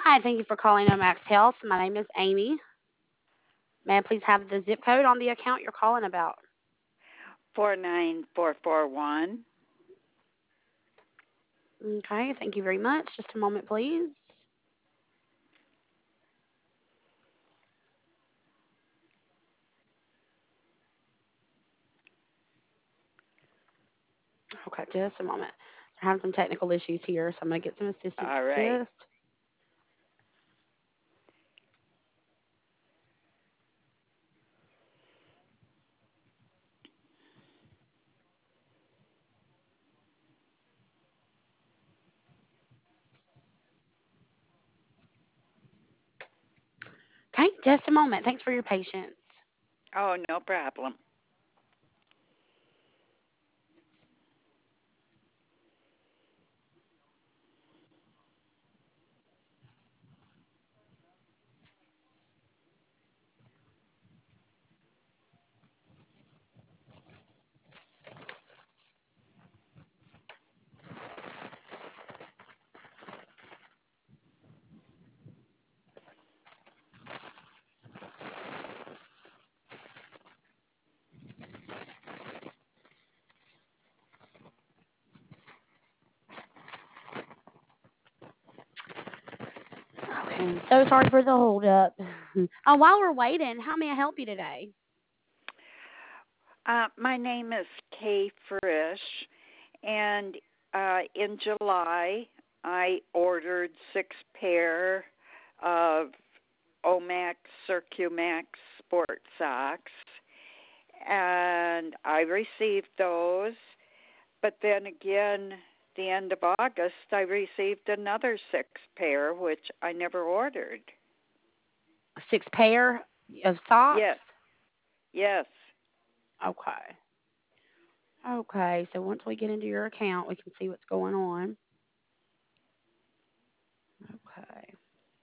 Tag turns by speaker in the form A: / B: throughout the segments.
A: Hi, thank you for calling Omax Health. My name is Amy. May I please have the zip code on the account you're calling about?
B: 49441.
A: Okay, thank you very much. Just a moment, please. Okay, just a moment. We're having some technical issues here, so I'm going to get some assistance.
B: All right.
A: Just okay, just a moment. Thanks for your patience.
B: Oh, no problem.
A: Okay, I'm so sorry for the hold up. While we're waiting, how may I help you today?
B: My name is Kay Frisch, and in July I ordered 6 pair of Omax Circumax sport socks, and I received those. But then again, the end of August, I received another 6 pair, which I never ordered.
A: Six pair of
B: Yes,
A: socks?
B: yes.
A: Okay. Okay, so once we get into your account, we can see what's going on. Okay.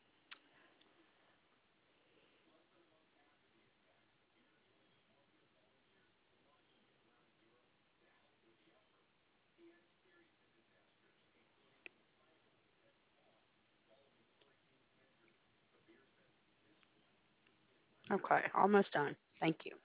A: Okay, almost done. Thank you.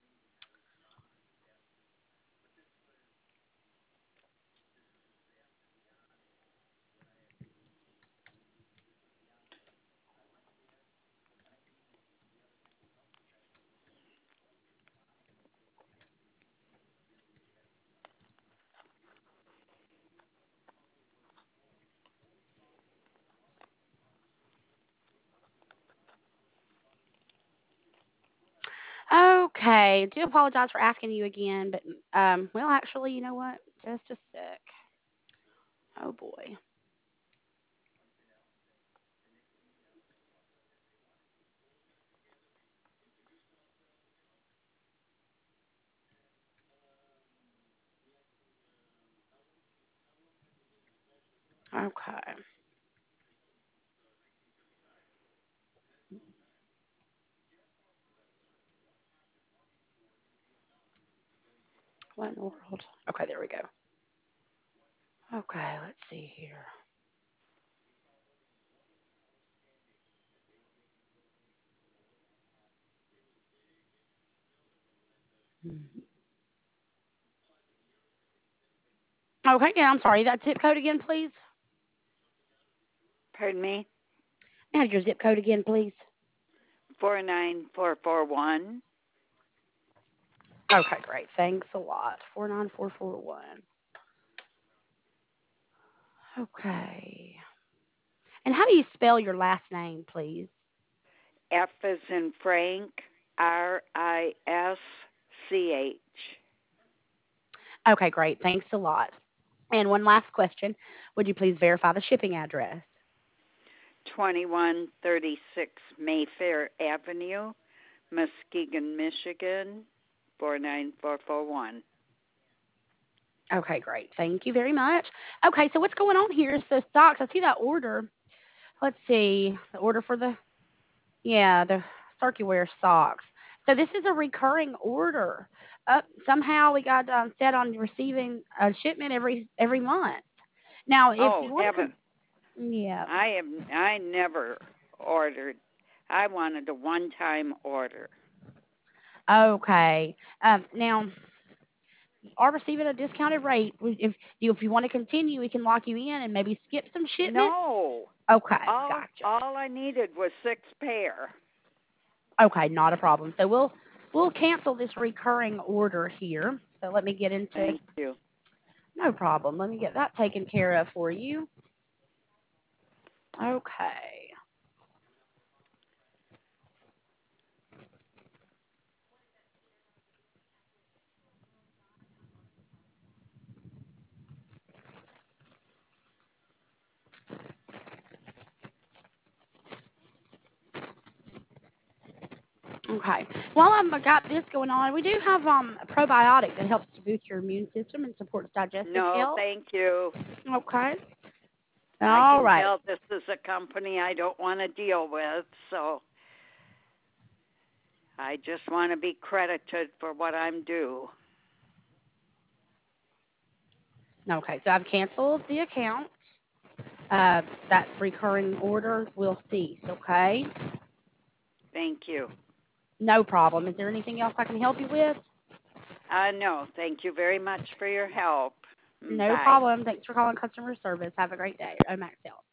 A: Okay, do apologize for asking you again, but well, actually, you know what? Just a sec. Oh boy. Okay. What in the world? Okay, there we go. Okay, let's see here. Mhm. Okay, yeah, I'm sorry. That zip code again, please.
B: Pardon me?
A: And your zip code again, please.
B: 49441.
A: Okay, great. Thanks a lot. 49441. Okay. And how do you spell your last name, please?
B: F as in Frank, Risch.
A: Okay, great. Thanks a lot. And one last question. Would you please verify the shipping address?
B: 2136 Mayfair Avenue, Muskegon, Michigan, 49441.
A: Okay, great. Thank you very much. Okay, so what's going on here is the stocks. I see that order. Let's see. The order for the, yeah, the circular socks. So this is a recurring order. Somehow we got set on receiving a shipment every month. Now, if
B: Oh,
A: you want
B: have
A: to,
B: it.
A: Yeah.
B: I never ordered. I wanted a one-time order.
A: Okay. Now you are receiving a discounted rate. If you want to continue, we can lock you in and maybe skip some shipments.
B: No,
A: Okay,
B: all
A: gotcha.
B: all I needed was 6 pair.
A: Okay, not a problem. So we'll cancel this recurring order here. So let me get into
B: Thank you.
A: no problem. Let me get that taken care of for you. Okay. Okay. While I've got this going on, we do have a probiotic that helps to boost your immune system and supports digestive
B: No,
A: health.
B: thank you.
A: Okay.
B: I
A: All
B: can
A: right.
B: tell this is a company I don't want to deal with, so I just want to be credited for what I'm due.
A: Okay. So I've canceled the account. That recurring order will cease. Okay.
B: Thank you.
A: No problem. Is there anything else I can help you with?
B: No, thank you very much for your help.
A: No
B: Bye.
A: problem. Thanks for calling customer service. Have a great day. Omax Health.